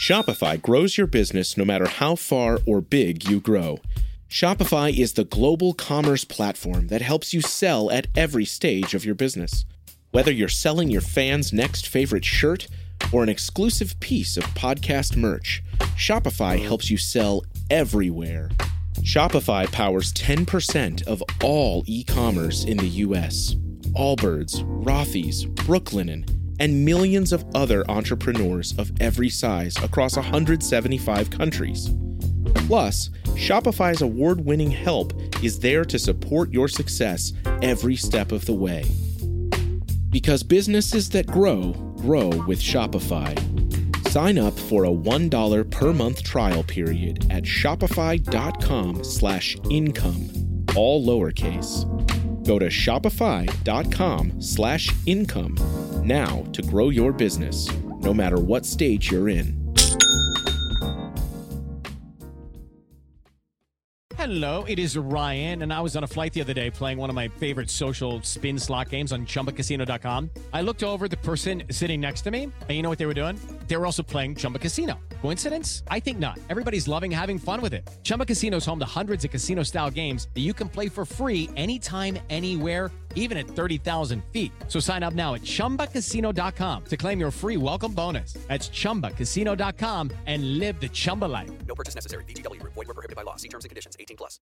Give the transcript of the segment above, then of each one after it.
Shopify grows your business no matter how far or big you grow. Shopify is the global commerce platform that helps you sell at every stage of your business. Whether you're selling your fans' next favorite shirt or an exclusive piece of podcast merch, Shopify helps you sell everywhere. Shopify powers 10% of all e-commerce in the U.S. Allbirds, Rothy's, Brooklinen, and millions of other entrepreneurs of every size across 175 countries. Plus, Shopify's award-winning help is there to support your success every step of the way. Because businesses that grow, grow with Shopify. Sign up for a $1 per month trial period at shopify.com/income, all lowercase. Go to shopify.com/income now to grow your business, no matter what stage you're in. Hello, it is Ryan, and I was on a flight the other day playing one of my favorite social spin slot games on ChumbaCasino.com. I looked over the person sitting next to me, and you know what they were doing? They were also playing Chumba Casino. Coincidence? I think not. Everybody's loving having fun with it. Chumba Casino is home to hundreds of casino-style games that you can play for free anytime, anywhere, even at 30,000 feet. So sign up now at ChumbaCasino.com to claim your free welcome bonus. That's ChumbaCasino.com and live the Chumba life. No purchase necessary. VGW. Void where prohibited by law. See terms and conditions. 18+.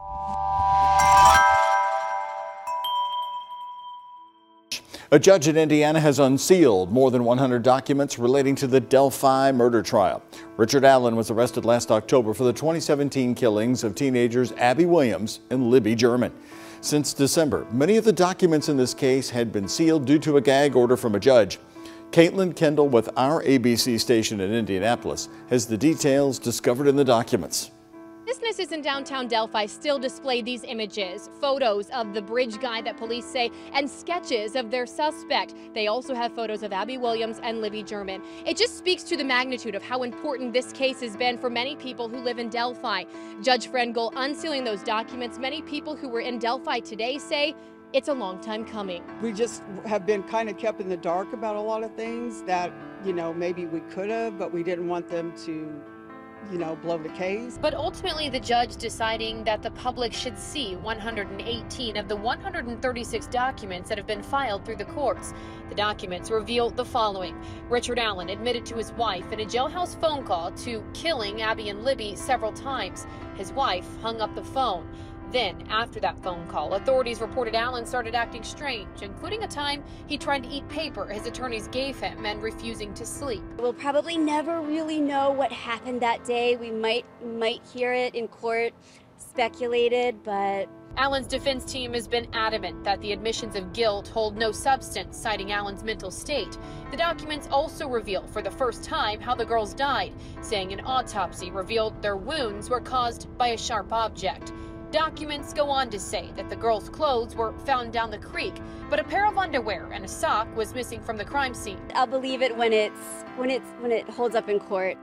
A judge in Indiana has unsealed more than 100 documents relating to the Delphi murder trial. Richard Allen was arrested last October for the 2017 killings of teenagers Abby Williams and Libby German. Since December, many of the documents in this case had been sealed due to a gag order from a judge. Caitlin Kendall with our ABC station in Indianapolis has the details discovered in the documents. Businesses in downtown Delphi still display these images, photos of the bridge guy that police say, and sketches of their suspect. They also have photos of Abby Williams and Libby German. It just speaks to the magnitude of how important this case has been for many people who live in Delphi. Judge Frengel unsealing those documents. Many people who were in Delphi today say it's a long time coming. We just have been kind of kept in the dark about a lot of things that, maybe we could have, but we didn't want them to blow the case. But ultimately, the judge deciding that the public should see 118 of the 136 documents that have been filed through the courts. The documents reveal the following. Richard Allen admitted to his wife in a jailhouse phone call to killing Abby and Libby several times. His wife hung up the phone. Then, after that phone call, authorities reported Allen started acting strange, including a time he tried to eat paper his attorneys gave him and refusing to sleep. We'll probably never really know what happened that day. We might hear it in court, speculated, but... Allen's defense team has been adamant that the admissions of guilt hold no substance, citing Allen's mental state. The documents also reveal for the first time how the girls died, saying an autopsy revealed their wounds were caused by a sharp object. Documents go on to say that the girls' clothes were found down the creek, but a pair of underwear and a sock was missing from the crime scene. I'll believe it when it holds up in court.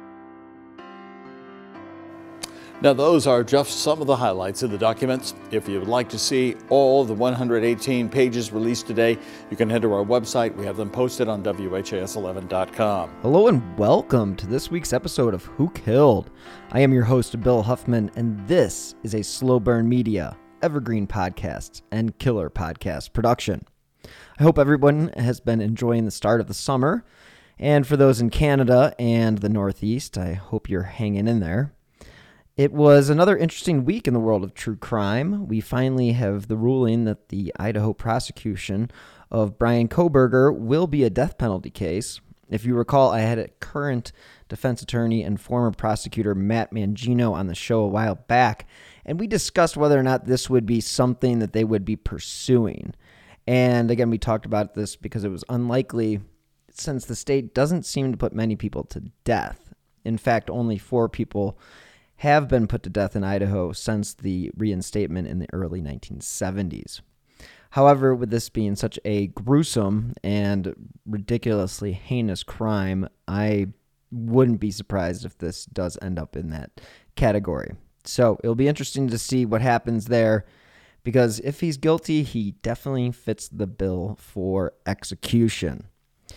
Now, those are just some of the highlights of the documents. If you would like to see all the 118 pages released today, you can head to our website. We have them posted on WHAS11.com. Hello and welcome to this week's episode of Who Killed? I am your host, Bill Huffman, and this is a Slow Burn Media, Evergreen Podcasts, and Killer Podcast production. I hope everyone has been enjoying the start of the summer, and for those in Canada and the Northeast, I hope you're hanging in there. It was another interesting week in the world of true crime. We finally have the ruling that the Idaho prosecution of Bryan Kohberger will be a death penalty case. If you recall, I had a current defense attorney and former prosecutor Matt Mangino on the show a while back, and we discussed whether or not this would be something that they would be pursuing. And again, we talked about this because it was unlikely since the state doesn't seem to put many people to death. In fact, only 4 people have been put to death in Idaho since the reinstatement in the early 1970s. However, with this being such a gruesome and ridiculously heinous crime, I wouldn't be surprised if this does end up in that category. So it'll be interesting to see what happens there, because if he's guilty, he definitely fits the bill for execution.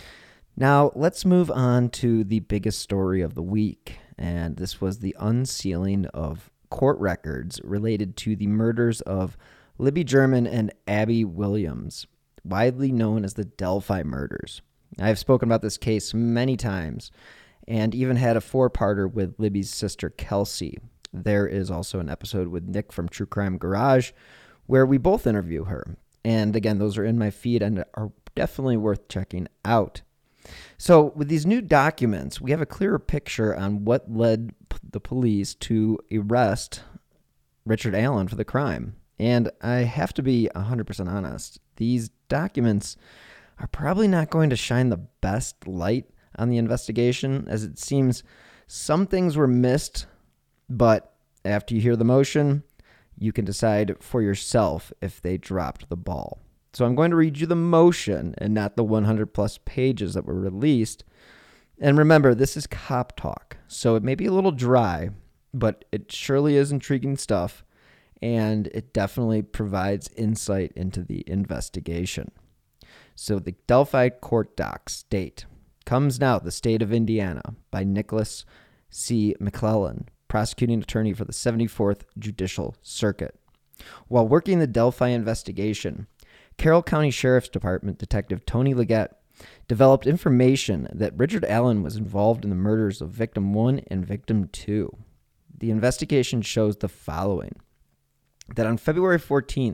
Now, let's move on to the biggest story of the week, and this was the unsealing of court records related to the murders of Libby German and Abby Williams, widely known as the Delphi murders. I've spoken about this case many times and even had a four-parter with Libby's sister, Kelsey. There is also an episode with Nick from True Crime Garage where we both interview her. And again, those are in my feed and are definitely worth checking out. So with these new documents, we have a clearer picture on what led the police to arrest Richard Allen for the crime. And I have to be 100% honest, these documents are probably not going to shine the best light on the investigation, as it seems some things were missed, but after you hear the motion, you can decide for yourself if they dropped the ball. So I'm going to read you the motion and not the 100 plus pages that were released. And remember, this is cop talk, so it may be a little dry, but it surely is intriguing stuff, and it definitely provides insight into the investigation. So the Delphi court docs state, comes now the state of Indiana by Nicholas C. McClellan, prosecuting attorney for the 74th Judicial Circuit. While working the Delphi investigation, Carroll County Sheriff's Department Detective Tony Leggett developed information that Richard Allen was involved in the murders of Victim 1 and Victim 2. The investigation shows the following: that on February 14th,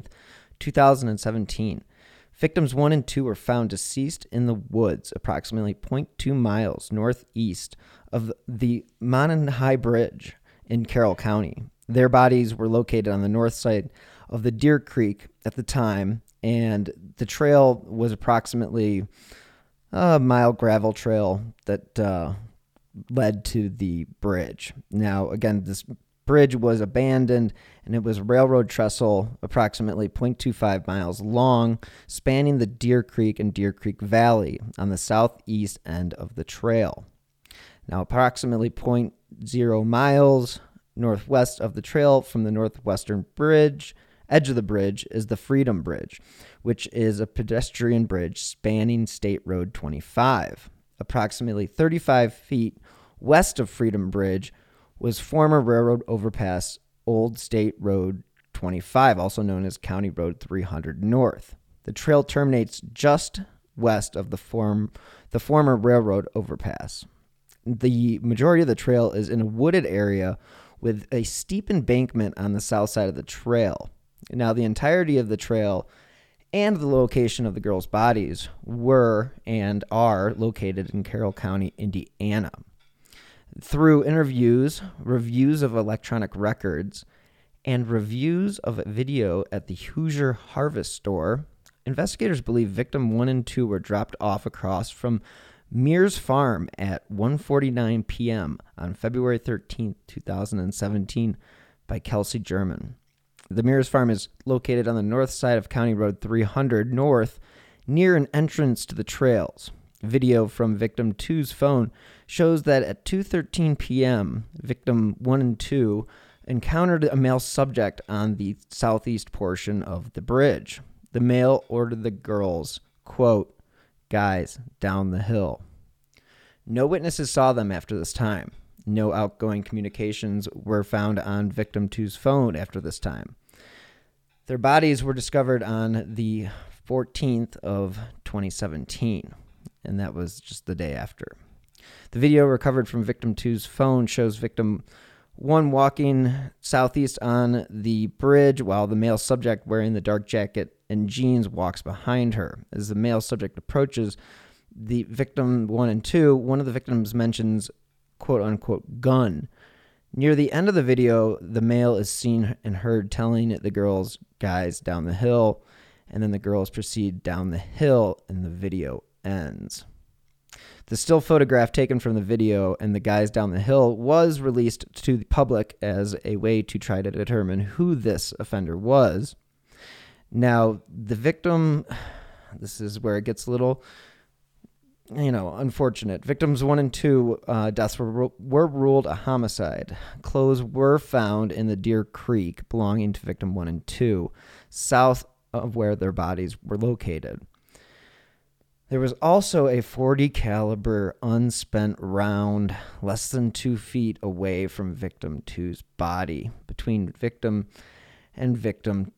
2017, Victims 1 and 2 were found deceased in the woods approximately 0.2 miles northeast of the Mononhigh Bridge in Carroll County. Their bodies were located on the north side of the Deer Creek at the time, and the trail was approximately a mile gravel trail that led to the bridge. Now, again, this bridge was abandoned, and it was a railroad trestle approximately 0.25 miles long, spanning the Deer Creek and Deer Creek Valley on the southeast end of the trail. Now, approximately 0.0 miles northwest of the trail from the northwestern edge of the bridge is the Freedom Bridge, which is a pedestrian bridge spanning State Road 25. Approximately 35 feet west of Freedom Bridge was former railroad overpass Old State Road 25, also known as County Road 300 North. The trail terminates just west of the former railroad overpass. The majority of the trail is in a wooded area with a steep embankment on the south side of the trail. Now, the entirety of the trail and the location of the girls' bodies were and are located in Carroll County, Indiana. Through interviews, reviews of electronic records, and reviews of video at the Hoosier Harvest Store, investigators believe Victim 1 and 2 were dropped off across from Mears Farm at 1:49 p.m. on February 13, 2017 by Kelsey German. The Mears Farm is located on the north side of County Road 300 North, near an entrance to the trails. Video from Victim 2's phone shows that at 2:13 p.m., Victim 1 and 2 encountered a male subject on the southeast portion of the bridge. The male ordered the girls, quote, "Guys, down the hill." No witnesses saw them after this time. No outgoing communications were found on Victim 2's phone after this time. Their bodies were discovered on the 14th of 2017, and that was just the day after. The video recovered from Victim 2's phone shows Victim 1 walking southeast on the bridge while the male subject wearing the dark jacket and jeans walks behind her. As the male subject approaches the Victim 1 and 2, one of the victims mentions quote-unquote gun. Near the end of the video, the male is seen and heard telling the girls, "Guys, down the hill," and then the girls proceed down the hill and the video ends. The still photograph taken from the video and the guys down the hill was released to the public as a way to try to determine who this offender was. Now, the victim, this is where it gets a little, unfortunate. Victims 1 and 2 deaths were ruled a homicide. Clothes were found in the Deer Creek belonging to Victim 1 and 2, south of where their bodies were located. There was also a .40 caliber unspent round less than 2 feet away from victim 2's body, between victim 1 and victim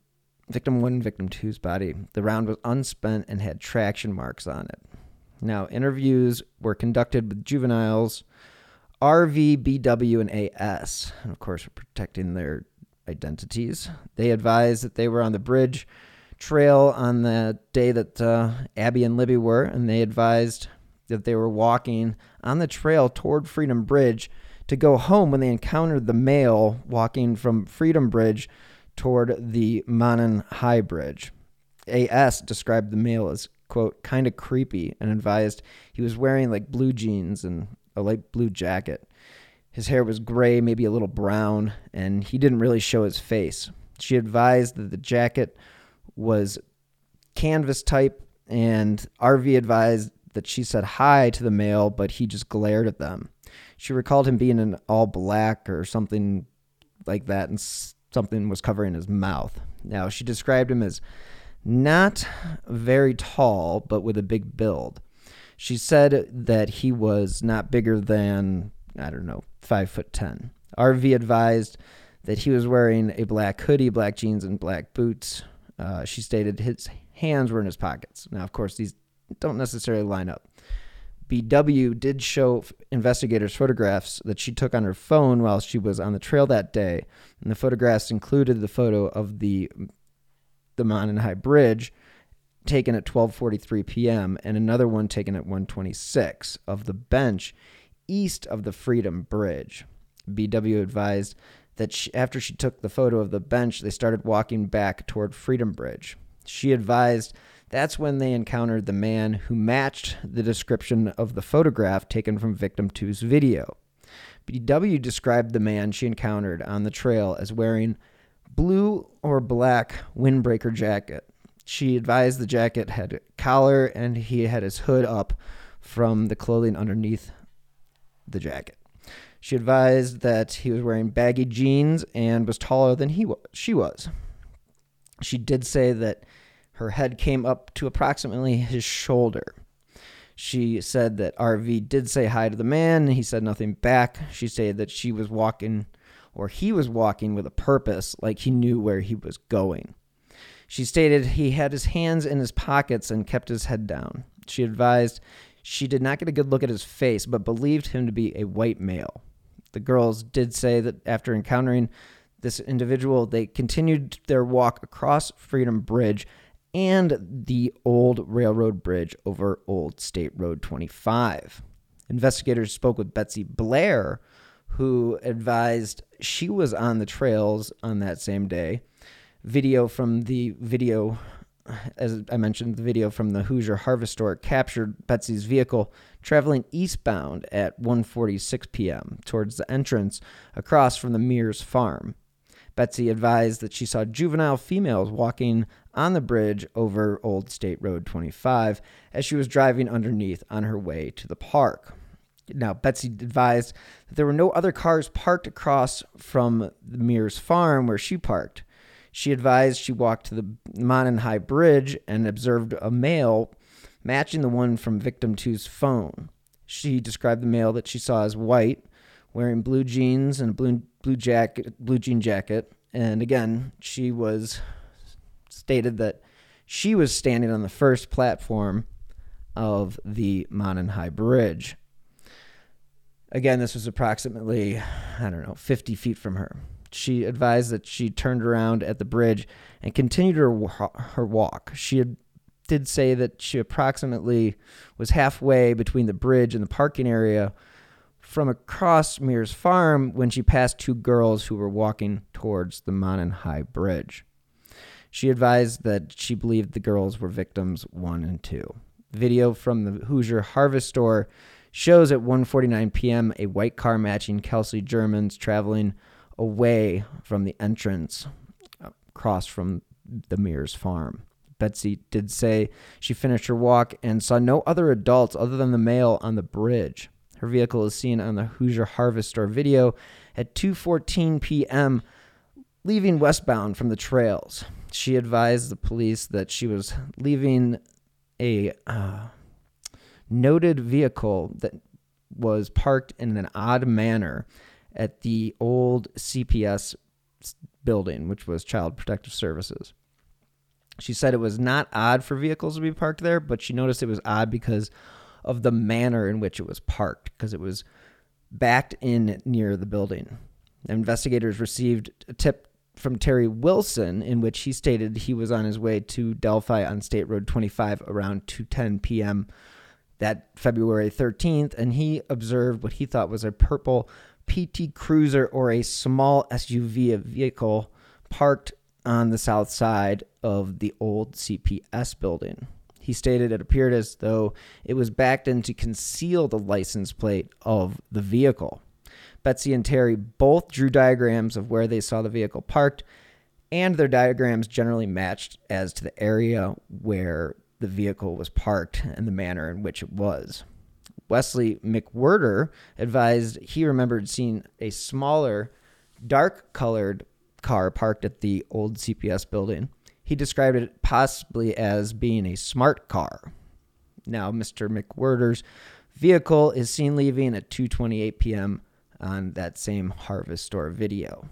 2's body. The round was unspent and had traction marks on it. Now, interviews were conducted with juveniles, RV, BW, and AS, and of course, we're protecting their identities. They advised that they were on the bridge trail on the day that Abby and Libby were, and they advised that they were walking on the trail toward Freedom Bridge to go home when they encountered the male walking from Freedom Bridge toward the Monon High Bridge. AS described the male as, quote, kind of creepy, and advised he was wearing like blue jeans and a light blue jacket. His hair was gray, maybe a little brown, and he didn't really show his face. She advised that the jacket was canvas type, and RV advised that she said hi to the male, but he just glared at them. She recalled him being in all black or something like that, and something was covering his mouth. Now, she described him as not very tall, but with a big build. She said that he was not bigger than, 5'10". RV advised that he was wearing a black hoodie, black jeans, and black boots. She stated his hands were in his pockets. Now, of course, these don't necessarily line up. BW did show investigators photographs that she took on her phone while she was on the trail that day, and the photographs included the photo of the Monon High Bridge taken at 12:43 p.m. and another one taken at 1:26 of the bench east of the Freedom Bridge. BW advised that after she took the photo of the bench, they started walking back toward Freedom Bridge. She advised that's when they encountered the man who matched the description of the photograph taken from victim 2's video. BW described the man she encountered on the trail as wearing blue or black windbreaker jacket. She advised the jacket had a collar and he had his hood up from the clothing underneath the jacket. She advised that he was wearing baggy jeans and was taller than she was. She did say that her head came up to approximately his shoulder. She said that RV did say hi to the man, and he said nothing back. She stated that he was walking with a purpose, like he knew where he was going. She stated he had his hands in his pockets and kept his head down. She advised she did not get a good look at his face, but believed him to be a white male. The girls did say that after encountering this individual, they continued their walk across Freedom Bridge and the old railroad bridge over Old State Road 25. Investigators spoke with Betsy Blair, who advised she was on the trails on that same day. As I mentioned, the video from the Hoosier Harvest Store captured Betsy's vehicle traveling eastbound at 1:46 p.m. towards the entrance across from the Mears farm. Betsy advised that she saw juvenile females walking on the bridge over Old State Road 25 as she was driving underneath on her way to the park. Now, Betsy advised that there were no other cars parked across from the Mears farm where she parked. She advised she walked to the Monon High Bridge and observed a male matching the one from victim 2's phone. She described the male that she saw as white, wearing blue jeans and a blue jean jacket. And again, she stated that she was standing on the first platform of the Monon High Bridge. Again, this was approximately, 50 feet from her. She advised that she turned around at the bridge and continued her walk. She did say that she approximately was halfway between the bridge and the parking area from across Mears Farm when she passed two girls who were walking towards the Monon High Bridge. She advised that she believed the girls were victims 1 and 2. Video from the Hoosier Harvest Store shows at 1:49 p.m. a white car matching Kelsey German's traveling away from the entrance across from the Mears farm. Betsy did say she finished her walk and saw no other adults other than the male on the bridge. Her vehicle is seen on the Hoosier Harvest Store video at 2:14 p.m. leaving westbound from the trails. She advised the police that she was leaving a noted vehicle that was parked in an odd manner at the old CPS building, which was Child Protective Services. She said it was not odd for vehicles to be parked there, but she noticed it was odd because of the manner in which it was parked, because it was backed in near the building. Investigators received a tip from Terry Wilson in which he stated he was on his way to Delphi on State Road 25 around 2:10 p.m. that February 13th, and he observed what he thought was a purple PT Cruiser or a small SUV vehicle parked on the south side of the old CPS building. He stated it appeared as though it was backed in to conceal the license plate of the vehicle. Betsy and Terry both drew diagrams of where they saw the vehicle parked, and their diagrams generally matched as to the area where the vehicle was parked and the manner in which it was. Wesley McWhirter advised he remembered seeing a smaller, dark-colored car parked at the old CPS building. He described it possibly as being a smart car. Now, Mr. McWhirter's vehicle is seen leaving at 2:28 p.m. on that same Harvest Store video.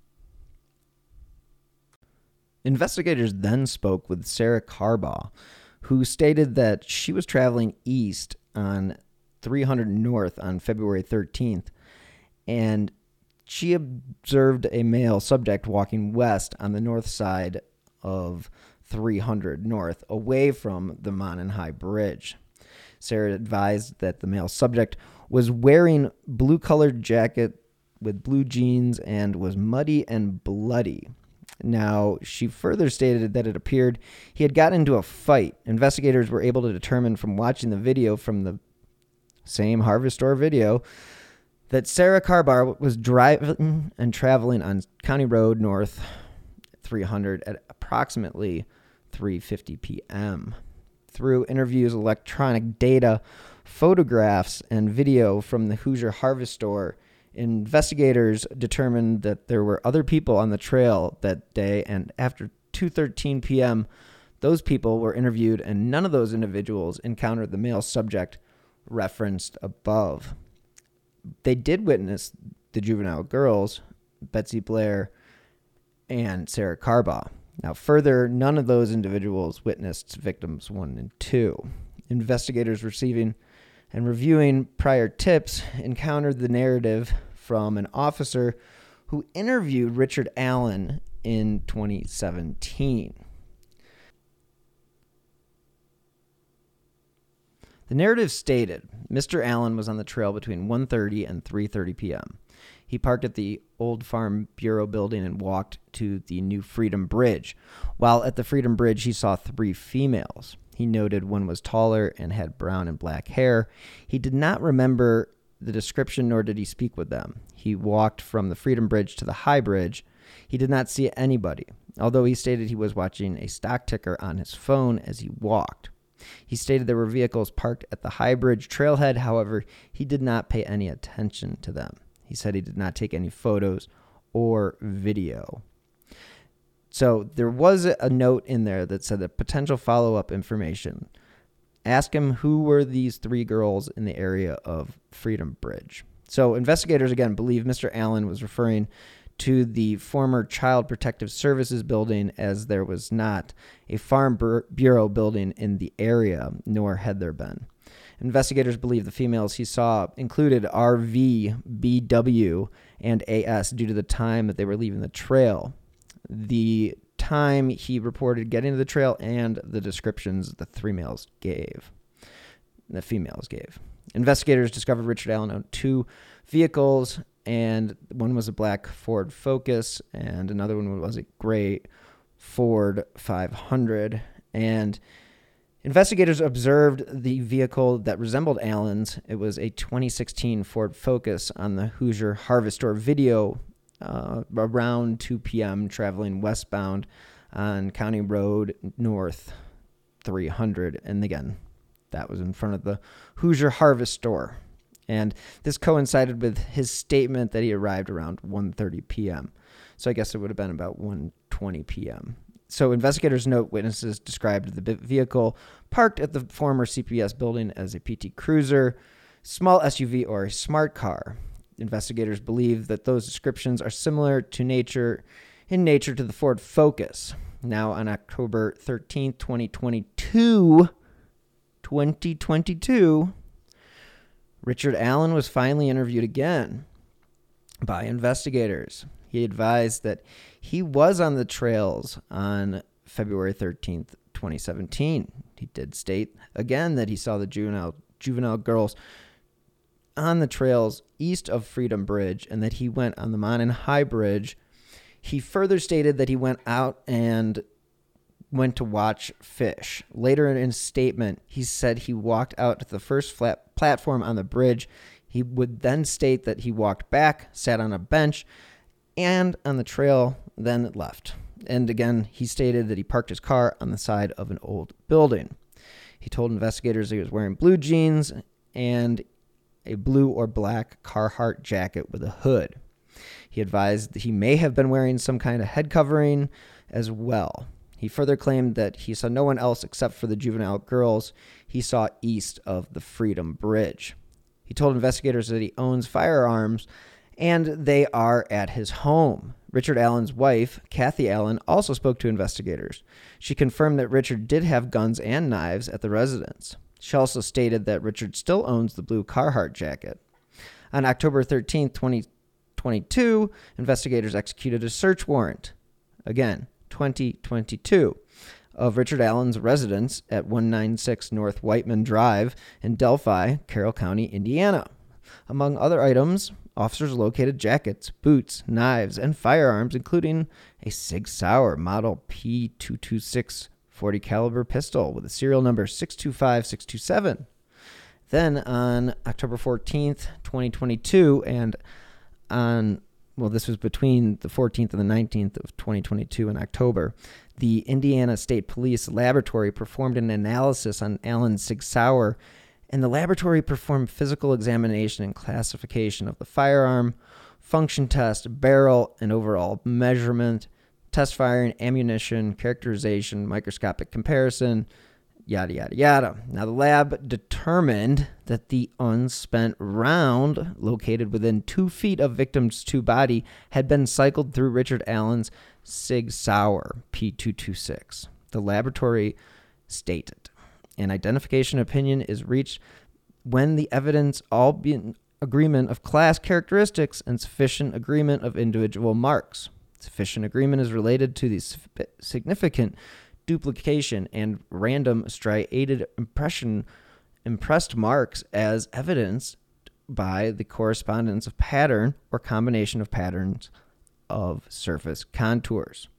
Investigators then spoke with Sarah Carbaugh, who stated that she was traveling east on 300 North on February 13th, and she observed a male subject walking west on the north side of 300 North, away from the Monon High Bridge. Sarah advised that the male subject was wearing blue-colored jacket with blue jeans and was muddy and bloody. Now, she further stated that it appeared he had gotten into a fight. Investigators were able to determine from watching the video from the same Harvest Store video that Sarah Carbaugh was driving and traveling on County Road North 300 at approximately 3:50 p.m. Through interviews, electronic data, photographs, and video from the Hoosier Harvest Store, investigators determined that there were other people on the trail that day, and after 2:13 p.m., those people were interviewed, and none of those individuals encountered the male subject referenced above. They did witness the juvenile girls, Betsy Blair and Sarah Carbaugh. Now, further, none of those individuals witnessed victims 1 and 2. Investigators receiving and reviewing prior tips encountered the narrative from an officer who interviewed Richard Allen in 2017. The narrative stated Mr. Allen was on the trail between 1:30 and 3:30 p.m. He parked at the Old Farm Bureau building and walked to the new Freedom Bridge. While at the Freedom Bridge, he saw 3 females. He noted one was taller and had brown and black hair. He did not remember the description, nor did he speak with them. He walked from the Freedom Bridge to the High Bridge. He did not see anybody, although he stated he was watching a stock ticker on his phone as he walked. He stated there were vehicles parked at the High Bridge trailhead. However, he did not pay any attention to them. He said he did not take any photos or video. So there was a note in there that said that potential follow-up information. Ask him who were these 3 girls in the area of Freedom Bridge. So investigators, again, believe Mr. Allen was referring to the former Child Protective Services building, as there was not a Farm Bureau building in the area, nor had there been. Investigators believe the females he saw included RV, BW, and AS due to the time that they were leaving the trail, the time he reported getting to the trail, and the descriptions the females gave. Investigators discovered Richard Allen owned 2 vehicles, and one was a black Ford Focus, and another one was a gray Ford 500. And investigators observed the vehicle that resembled Allen's. It was a 2016 Ford Focus on the Hoosier Harvest Store video around 2 p.m. traveling westbound on County Road North 300. And again, that was in front of the Hoosier Harvest Store. And this coincided with his statement that he arrived around 1:30 p.m. So I guess it would have been about 1:20 p.m. So investigators note witnesses described the vehicle parked at the former CPS building as a PT Cruiser, small SUV, or a smart car. Investigators believe that those descriptions are similar to nature to the Ford Focus. Now, on October 13th, 2022, Richard Allen was finally interviewed again by investigators. He advised that he was on the trails on February 13th, 2017. He did state again that he saw the juvenile girls on the trails east of Freedom Bridge and that he went on the Monon High Bridge. He further stated that he went out and went to watch fish. Later in his statement, he said he walked out to the first flat platform on the bridge. He would then state that he walked back, sat on a bench, and on the trail, then left. And again, he stated that he parked his car on the side of an old building. He told investigators he was wearing blue jeans and a blue or black Carhartt jacket with a hood. He advised that he may have been wearing some kind of head covering as well. He further claimed that he saw no one else except for the juvenile girls he saw east of the Freedom Bridge. He told investigators that he owns firearms and they are at his home. Richard Allen's wife, Kathy Allen, also spoke to investigators. She confirmed that Richard did have guns and knives at the residence. She also stated that Richard still owns the blue Carhartt jacket. On October 13th, 2022, investigators executed a search warrant. Again, 2022, of Richard Allen's residence at 196 North Whiteman Drive in Delphi, Carroll County, Indiana. Among other items, officers located jackets, boots, knives, and firearms, including a Sig Sauer Model P226 .40 caliber pistol with a serial number 625627. Then on October 14th, 2022, and this was between the 14th and the 19th of 2022 in October, the Indiana State Police Laboratory performed an analysis on Allen's Sig Sauer, and the laboratory performed physical examination and classification of the firearm, function test, barrel, and overall measurement, test firing, ammunition, characterization, microscopic comparison, yada, yada, yada. Now, the lab determined that the unspent round located within 2 feet of victim's body had been cycled through Richard Allen's Sig Sauer P226. The laboratory stated, an identification opinion is reached when the evidence all be in agreement of class characteristics and sufficient agreement of individual marks. Sufficient agreement is related to the significant duplication and random striated impressed marks as evidenced by the correspondence of pattern or combination of patterns of surface contours.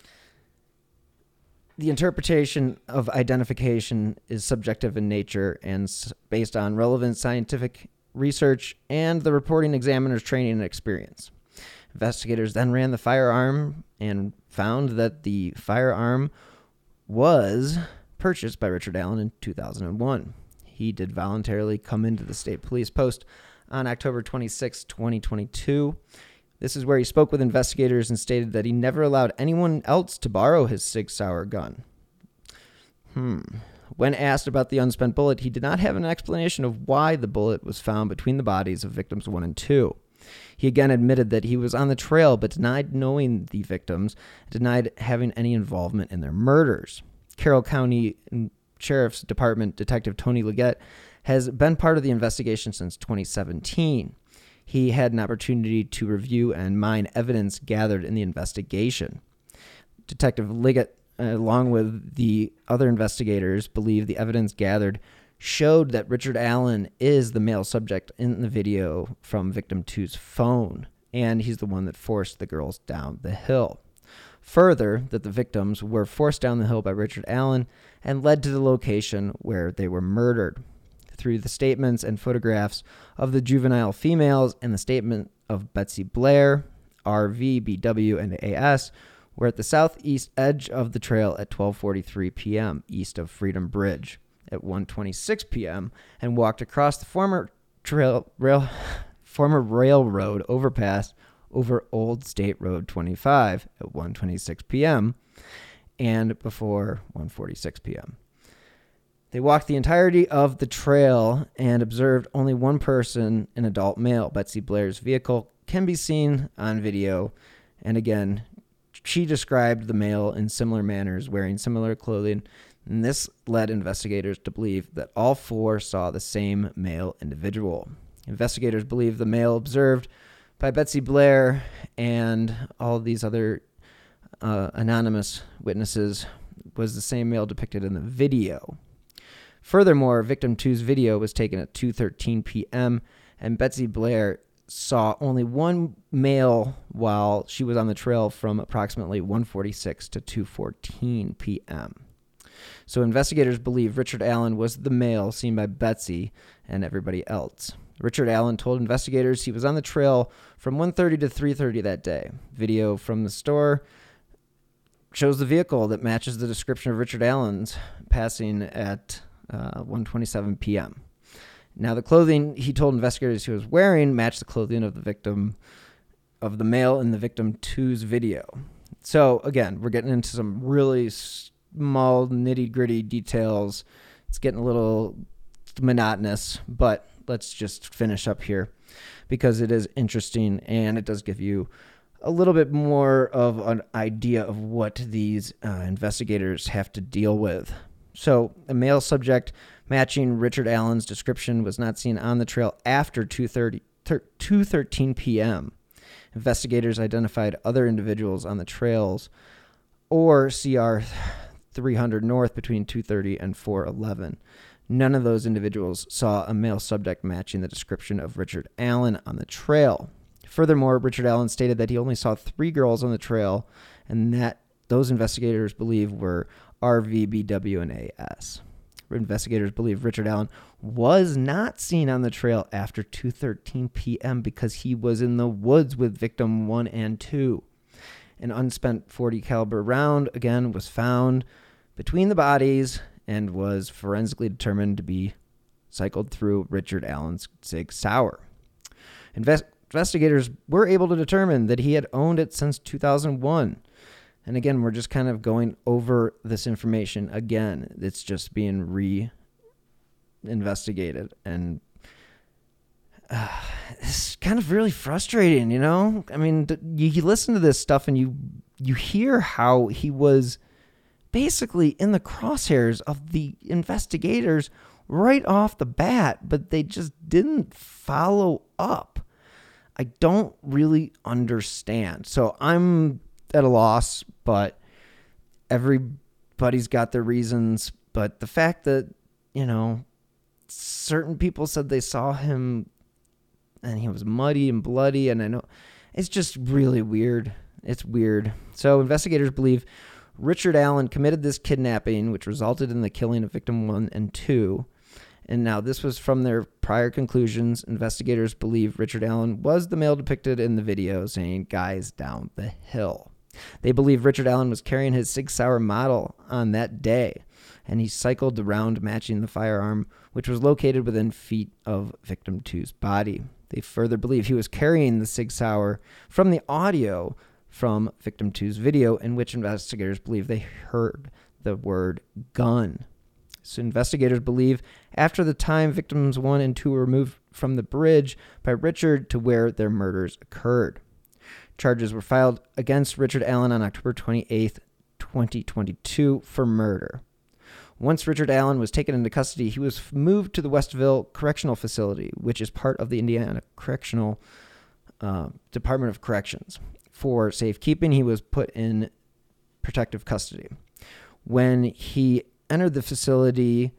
The interpretation of identification is subjective in nature and based on relevant scientific research and the reporting examiner's training and experience. Investigators then ran the firearm and found that the firearm was purchased by Richard Allen in 2001. He did voluntarily come into the state police post on October 26, 2022. This is where he spoke with investigators and stated that he never allowed anyone else to borrow his Sig Sauer gun. When asked about the unspent bullet, he did not have an explanation of why the bullet was found between the bodies of victims 1 and 2. He again admitted that he was on the trail but denied knowing the victims, denied having any involvement in their murders. Carroll County Sheriff's Department Detective Tony Leggett has been part of the investigation since 2017. He had an opportunity to review and mine evidence gathered in the investigation. Detective Leggett, along with the other investigators, believe the evidence gathered showed that Richard Allen is the male subject in the video from victim 2's phone, and he's the one that forced the girls down the hill. Further, that the victims were forced down the hill by Richard Allen and led to the location where they were murdered. Through the statements and photographs of the juvenile females and the statement of Betsy Blair, RV, BW, and AS, were at the southeast edge of the trail at 12:43 p.m. east of Freedom Bridge at 1:26 p.m. and walked across the former railroad overpass over Old State Road 25 at 1:26 p.m. and before 1:46 p.m. They walked the entirety of the trail and observed only one person, an adult male. Betsy Blair's vehicle can be seen on video. And again, she described the male in similar manners, wearing similar clothing. And this led investigators to believe that all four saw the same male individual. Investigators believe the male observed by Betsy Blair and all these other anonymous witnesses was the same male depicted in the video. Furthermore, victim 2's video was taken at 2:13 p.m., and Betsy Blair saw only one male while she was on the trail from approximately 1:46 to 2:14 p.m. So investigators believe Richard Allen was the male seen by Betsy and everybody else. Richard Allen told investigators he was on the trail from 1:30 to 3:30 that day. Video from the store shows the vehicle that matches the description of Richard Allen's passing at 1:27 p.m. Now, the clothing he told investigators he was wearing matched the clothing of the victim, of the male in the victim 2's video. So, again, we're getting into some really small, nitty-gritty details. It's getting a little monotonous, but let's just finish up here because it is interesting and it does give you a little bit more of an idea of what these investigators have to deal with. So, a male subject matching Richard Allen's description was not seen on the trail after 2:13 p.m. Investigators identified other individuals on the trails or CR 300 north between 2:30 and 4:11. None of those individuals saw a male subject matching the description of Richard Allen on the trail. Furthermore, Richard Allen stated that he only saw 3 girls on the trail and that those investigators believe were RV, BW, and AS. Investigators believe Richard Allen was not seen on the trail after 2:13 p.m. because he was in the woods with victim 1 and 2. An unspent .40 caliber round, again, was found between the bodies and was forensically determined to be cycled through Richard Allen's Sig Sauer. Investigators were able to determine that he had owned it since 2001. And again, we're just kind of going over this information again. It's just being re-investigated. And it's kind of really frustrating, you know? I mean, you listen to this stuff and you hear how he was basically in the crosshairs of the investigators right off the bat, but they just didn't follow up. I don't really understand. So I'm at a loss, but everybody's got their reasons. But the fact that, you know, certain people said they saw him and he was muddy and bloody, and I know it's just really weird. It's weird. So investigators believe Richard Allen committed this kidnapping, which resulted in the killing of victim 1 and 2. And now this was from their prior conclusions. Investigators believe Richard Allen was the male depicted in the video saying, "Guys down the hill." They believe Richard Allen was carrying his Sig Sauer model on that day, and he cycled the round matching the firearm, which was located within feet of victim 2's body. They further believe he was carrying the Sig Sauer from the audio from victim 2's video, in which investigators believe they heard the word gun. So investigators believe after the time victims 1 and 2 were moved from the bridge by Richard to where their murders occurred. Charges were filed against Richard Allen on October 28th, 2022 for murder. Once Richard Allen was taken into custody, he was moved to the Westville Correctional Facility, which is part of the Indiana Correctional Department of Corrections. For safekeeping, he was put in protective custody. When he entered the facility,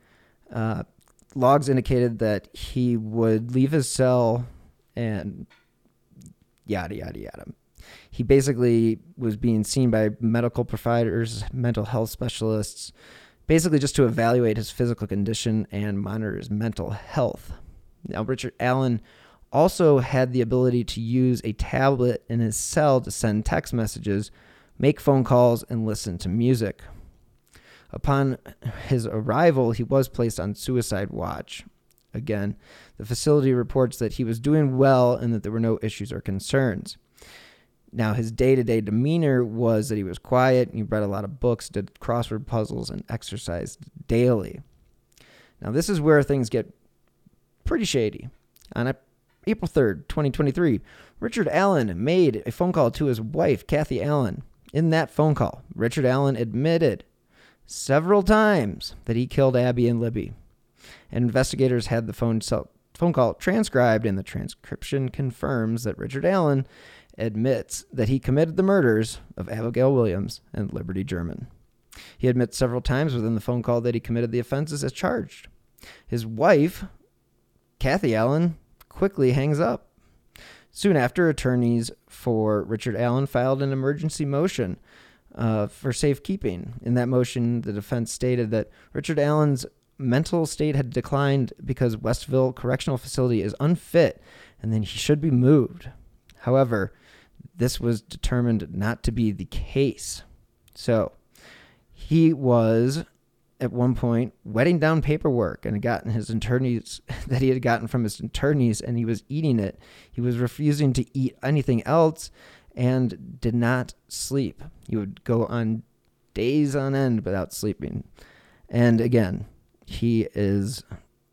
logs indicated that he would leave his cell and yada, yada, yada. He basically was being seen by medical providers, mental health specialists, basically just to evaluate his physical condition and monitor his mental health. Now, Richard Allen also had the ability to use a tablet in his cell to send text messages, make phone calls, and listen to music. Upon his arrival, he was placed on suicide watch. Again, the facility reports that he was doing well and that there were no issues or concerns. Now, his day-to-day demeanor was that he was quiet, he read a lot of books, did crossword puzzles, and exercised daily. Now, this is where things get pretty shady. On April 3rd, 2023, Richard Allen made a phone call to his wife, Kathy Allen. In that phone call, Richard Allen admitted several times that he killed Abby and Libby. And investigators had the phone call transcribed, and the transcription confirms that Richard Allen admits that he committed the murders of Abigail Williams and Liberty German. He admits several times within the phone call that he committed the offenses as charged. His wife, Kathy Allen, quickly hangs up. Soon after, attorneys for Richard Allen filed an emergency motion for safekeeping. In that motion, the defense stated that Richard Allen's mental state had declined because Westville Correctional Facility is unfit and then he should be moved. However, this was determined not to be the case. So he was at one point wetting down paperwork and had gotten his attorneys that he had gotten from his attorneys, and he was eating it. He was refusing to eat anything else and did not sleep. He would go on days on end without sleeping. And again, he is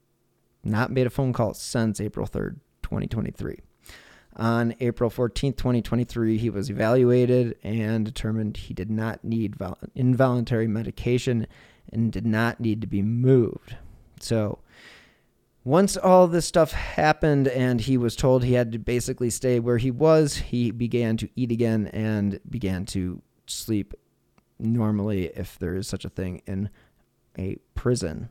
not made a phone call since April 3rd, 2023. On April 14th, 2023, he was evaluated and determined he did not need involuntary medication and did not need to be moved. So once all this stuff happened and he was told he had to basically stay where he was, he began to eat again and began to sleep normally, if there is such a thing in a prison.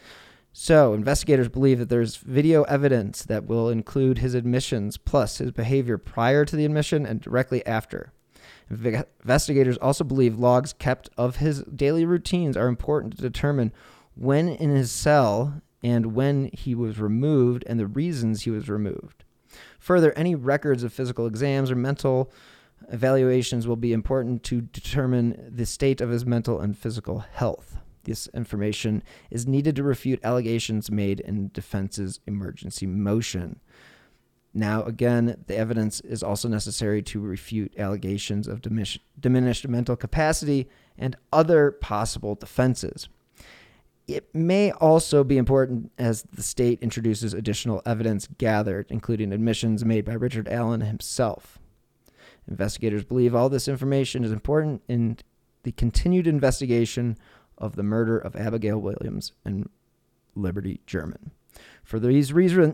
So investigators believe that there's video evidence that will include his admissions plus his behavior prior to the admission and directly after. Investigators also believe logs kept of his daily routines are important to determine when in his cell and when he was removed and the reasons he was removed. Further, any records of physical exams or mental evaluations will be important to determine the state of his mental and physical health. This information is needed to refute allegations made in defense's emergency motion. Now, again, the evidence is also necessary to refute allegations of diminished mental capacity and other possible defenses. It may also be important as the state introduces additional evidence gathered, including admissions made by Richard Allen himself. Investigators believe all this information is important in the continued investigation of the murder of Abigail Williams and Liberty German. For these reasons,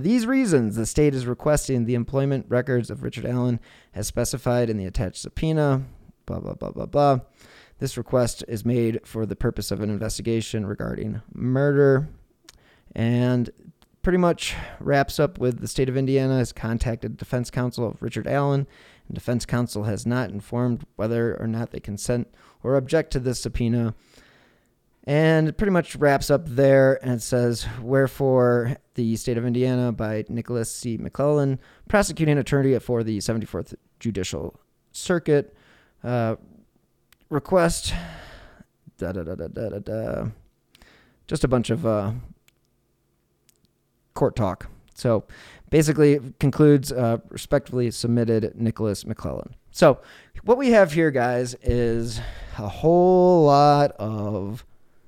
the state is requesting the employment records of Richard Allen as specified in the attached subpoena, blah, blah, blah, blah, blah. This request is made for the purpose of an investigation regarding murder, and pretty much wraps up with the state of Indiana has contacted defense counsel of Richard Allen, and defense counsel has not informed whether or not they consent or object to this subpoena. And it pretty much wraps up there, and it says, wherefore the state of Indiana by Nicholas C. McClellan, prosecuting attorney for the 74th Judicial Circuit, request, just a bunch of court talk. So basically it concludes, respectfully submitted, Nicholas McClellan. So what we have here, guys, is a whole lot of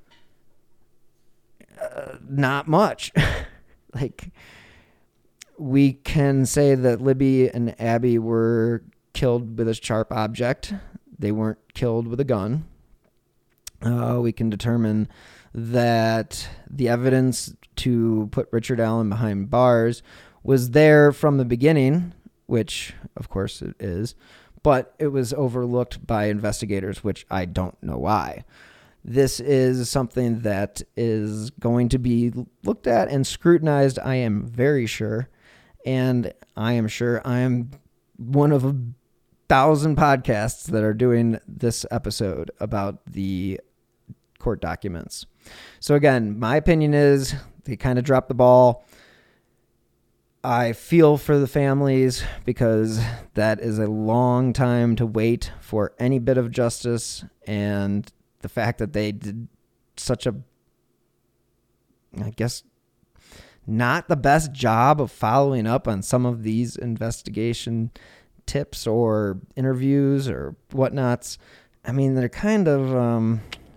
not much. Like, we can say that Libby and Abby were killed with a sharp object. They weren't killed with a gun. We can determine that the evidence to put Richard Allen behind bars was there from the beginning, which of course it is, but it was overlooked by investigators, which I don't know why. This is something that is going to be looked at and scrutinized, I am very sure. And I am sure I am one of 1,000 podcasts that are doing this episode about the court documents. So again, my opinion is they kind of dropped the ball. I feel for the families because that is a long time to wait for any bit of justice, and the fact that they did such a, I guess, not the best job of following up on some of these investigation tips or interviews or whatnots, I mean, they're kind of,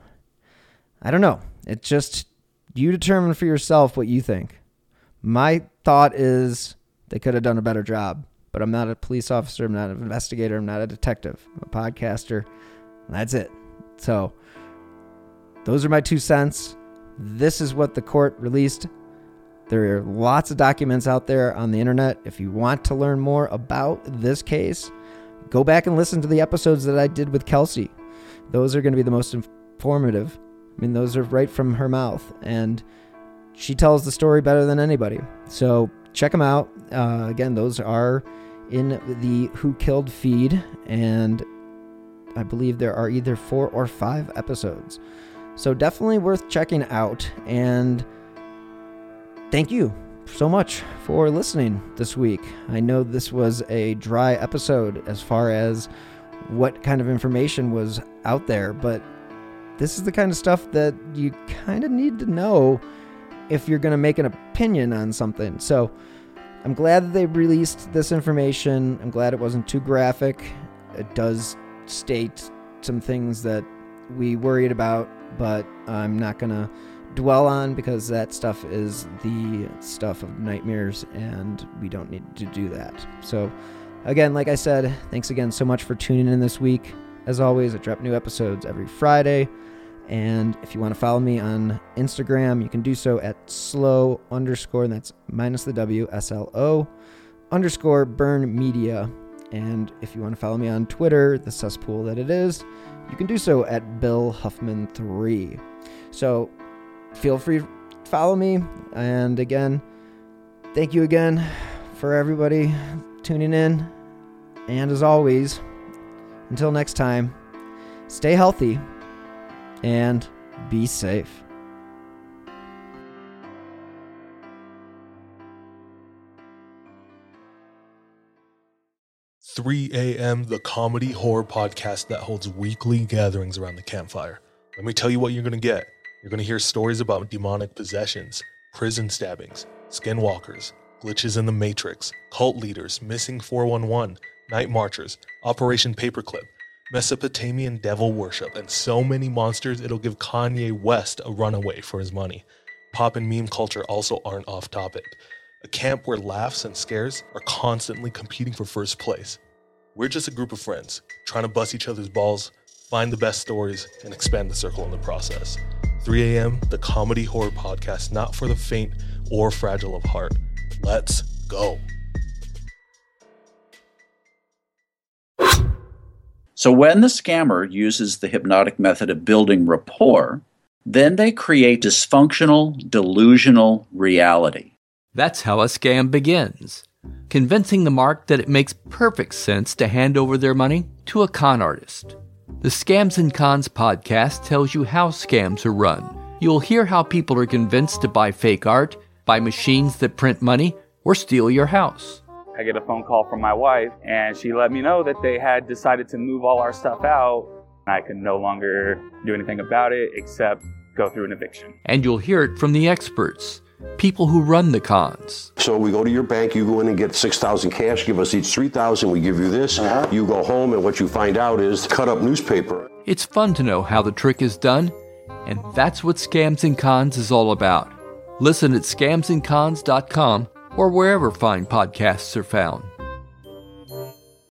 I don't know. It's just, you determine for yourself what you think. My thought is they could have done a better job, but I'm not a police officer. I'm not an investigator. I'm not a detective. I'm a podcaster. That's it. So those are my 2 cents. This is what the court released. There are lots of documents out there on the internet. If you want to learn more about this case, go back and listen to the episodes that I did with Kelsey. Those are going to be the most informative. I mean, those are right from her mouth, and she tells the story better than anybody. So check them out. Again, those are in the Who Killed feed, and I believe there are either 4 or 5 episodes. So definitely worth checking out, and thank you so much for listening this week. I know this was a dry episode as far as what kind of information was out there, but this is the kind of stuff that you kind of need to know if you're going to make an opinion on something. So I'm glad that they released this information. I'm glad it wasn't too graphic. It does state some things that we worried about, but I'm not going to dwell on because that stuff is the stuff of nightmares and we don't need to do that. So again, like I said, thanks again so much for tuning in this week. As always, I drop new episodes every Friday. And if you want to follow me on Instagram, you can do so at slow_, and that's minus the W, SLO _burn media. And if you want to follow me on Twitter, the cesspool that it is, you can do so at Bill Huffman 3. So feel free to follow me. And again, thank you again for everybody tuning in. And as always, until next time, stay healthy and be safe. "3 a.m. the comedy horror podcast that holds weekly gatherings around the campfire. Let me tell you what you're going to get. You're going to hear stories about demonic possessions, prison stabbings, skinwalkers, glitches in the Matrix, cult leaders, missing 411, night marchers, Operation Paperclip, Mesopotamian devil worship, and so many monsters it'll give Kanye West a runaway for his money. Pop and meme culture also aren't off topic. A camp where laughs and scares are constantly competing for first place. We're just a group of friends, trying to bust each other's balls, find the best stories, and expand the circle in the process. 3 a.m., the comedy horror podcast not for the faint or fragile of heart. Let's go. So when the scammer uses the hypnotic method of building rapport, then they create dysfunctional, delusional reality. That's how a scam begins. Convincing the mark that it makes perfect sense to hand over their money to a con artist. The Scams and Cons podcast tells you how scams are run. You'll hear how people are convinced to buy fake art, buy machines that print money, or steal your house. I get a phone call from my wife, and she let me know that they had decided to move all our stuff out. I could no longer do anything about it except go through an eviction. And you'll hear it from the experts, people who run the cons. So we go to your bank, you go in and get $6,000 cash, give us each $3,000, we give you this. You go home, and what you find out is cut up newspaper. It's fun to know how the trick is done, and that's what Scams and Cons is all about. Listen at scamsandcons.com or wherever fine podcasts are found.